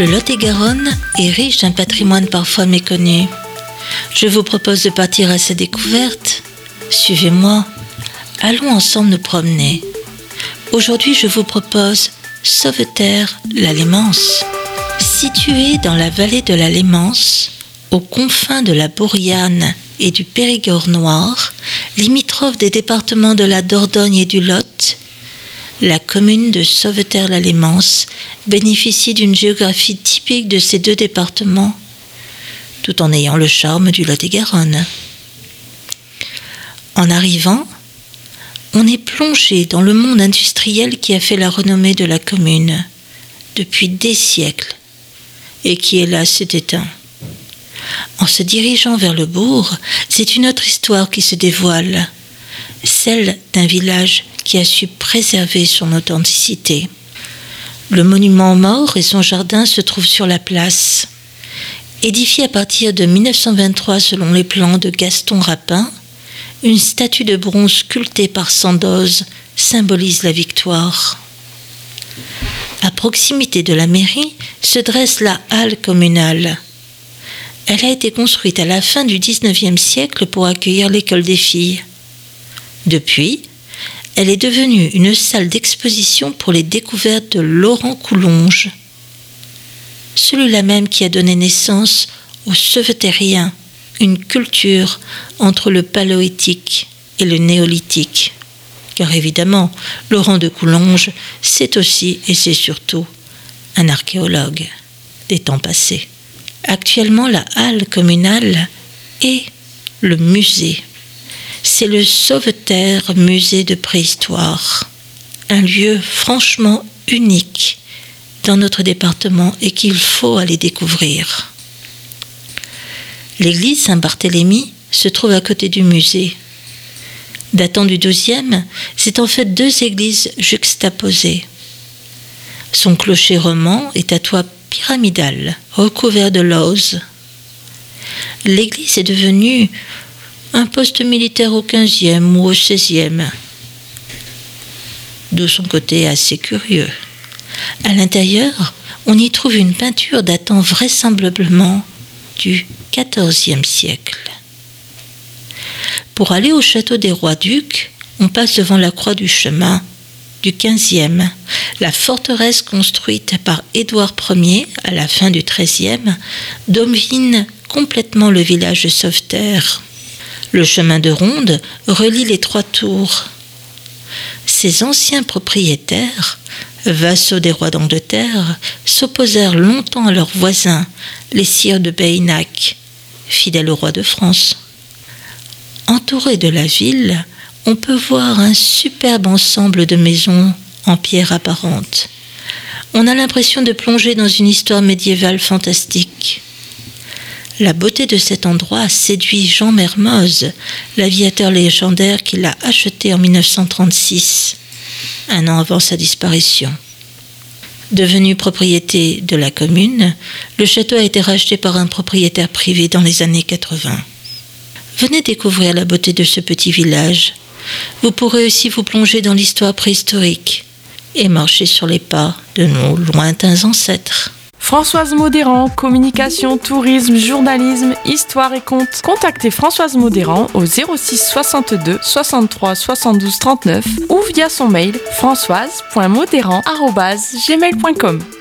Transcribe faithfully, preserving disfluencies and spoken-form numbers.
Lot-et-Garonne est riche d'un patrimoine parfois méconnu. Je vous propose de partir à sa découverte. Suivez-moi, allons ensemble nous promener. Aujourd'hui, je vous propose Sauveterre-la Lémance. Située dans la vallée de la Lémance, aux confins de la Bourriane et du Périgord noir, limitrophe des départements de la Dordogne et du Lot, la commune de Sauveterre-la Lémance bénéficie d'une géographie typique de ces deux départements, tout en ayant le charme du Lot-et-Garonne. En arrivant, on est plongé dans le monde industriel qui a fait la renommée de la commune depuis des siècles et qui, hélas, s'est éteint. En se dirigeant vers le bourg, c'est une autre histoire qui se dévoile, celle d'un village qui a su préserver son authenticité. Le monument aux morts et son jardin se trouvent sur la place. Édifié à partir de mille neuf cent vingt-trois selon les plans de Gaston Rapin, une statue de bronze sculptée par Sandoz symbolise la victoire. À proximité de la mairie se dresse la halle communale. Elle a été construite à la fin du dix-neuvième siècle pour accueillir l'école des filles. Depuis, elle est devenue une salle d'exposition pour les découvertes de Laurent Coulonge, celui-là même qui a donné naissance aux Sauvetériens, une culture entre le paléolithique et le néolithique. Car évidemment, Laurent de Coulonge, c'est aussi et c'est surtout un archéologue des temps passés. Actuellement, la halle communale est le musée. C'est le Sauveterre Musée de Préhistoire, un lieu franchement unique dans notre département et qu'il faut aller découvrir. L'église Saint-Barthélemy se trouve à côté du musée. Datant du douzième, c'est en fait deux églises juxtaposées. Son clocher roman est à toit pyramidal, recouvert de lauze. L'église est devenue un poste militaire au quinzième ou au seizième, d'où son côté assez curieux. À l'intérieur, on y trouve une peinture datant vraisemblablement du quatorzième siècle. Pour aller au château des Rois-Ducs, on passe devant la croix du chemin du quinzième, la forteresse construite par Édouard Ier à la fin du treizième domine complètement le village de Sauveterre. Le chemin de ronde relie les trois tours. Ses anciens propriétaires, vassaux des rois d'Angleterre, s'opposèrent longtemps à leurs voisins, les sires de Baynac, fidèles au roi de France. Entouré de la ville, on peut voir un superbe ensemble de maisons en pierre apparente. On a l'impression de plonger dans une histoire médiévale fantastique. La beauté de cet endroit a séduit Jean Mermoz, l'aviateur légendaire qui l'a acheté en mille neuf cent trente-six, un an avant sa disparition. Devenu propriété de la commune, le château a été racheté par un propriétaire privé dans les années quatre-vingts. Venez découvrir la beauté de ce petit village. Vous pourrez aussi vous plonger dans l'histoire préhistorique et marcher sur les pas de nos lointains ancêtres. Françoise Modérand, communication, tourisme, journalisme, histoire et contes. Contactez Françoise Modérand au zéro six soixante-deux soixante-trois soixante-douze trente-neuf ou via son mail françoise point modérand arobase gmail point com.